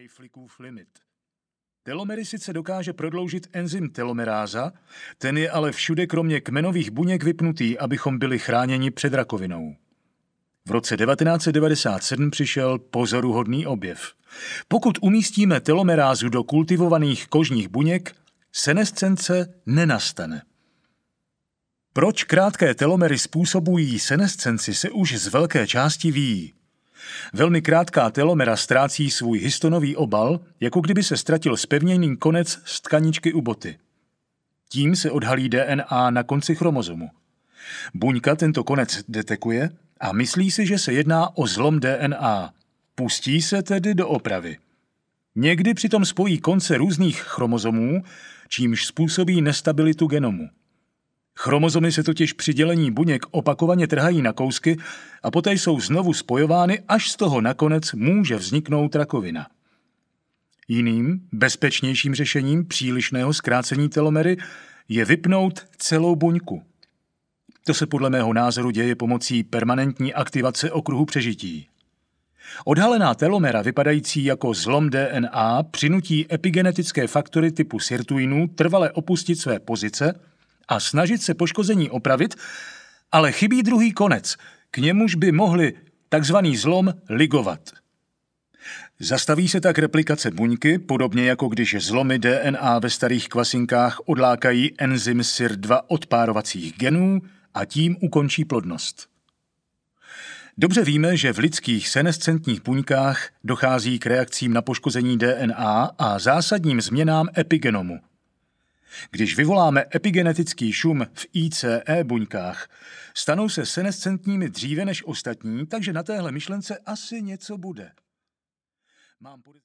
Hayflickův limit. Telomery sice dokáže prodloužit enzym telomeráza, ten je ale všude kromě kmenových buněk vypnutý, abychom byli chráněni před rakovinou. V roce 1997 přišel pozoruhodný objev. Pokud umístíme telomerázu do kultivovaných kožních buněk, senescence nenastane. Proč krátké telomery způsobují senescenci, se už z velké části ví. Velmi krátká telomera ztrácí svůj histonový obal, jako kdyby se ztratil zpevněný konec z tkaničky u boty. Tím se odhalí DNA na konci chromozomu. Buňka tento konec detekuje a myslí si, že se jedná o zlom DNA. Pustí se tedy do opravy. Někdy přitom spojí konce různých chromozomů, čímž způsobí nestabilitu genomu. Chromozomy se totiž při dělení buněk opakovaně trhají na kousky a poté jsou znovu spojovány, až z toho nakonec může vzniknout rakovina. Jiným, bezpečnějším řešením přílišného zkrácení telomery je vypnout celou buňku. To se podle mého názoru děje pomocí permanentní aktivace okruhu přežití. Odhalená telomera vypadající jako zlom DNA přinutí epigenetické faktory typu sirtuinů trvale opustit své pozice a snažit se poškození opravit, ale chybí druhý konec, k němuž by mohli takzvaný zlom ligovat. Zastaví se tak replikace buňky, podobně jako když zlomy DNA ve starých kvasinkách odlákají enzym SIR2 od párovacích genů a tím ukončí plodnost. Dobře víme, že v lidských senescentních buňkách dochází k reakcím na poškození DNA a zásadním změnám epigenomu. Když vyvoláme epigenetický šum v ICE buňkách, stanou se senescentními dříve než ostatní, takže na téhle myšlence asi něco bude. Mám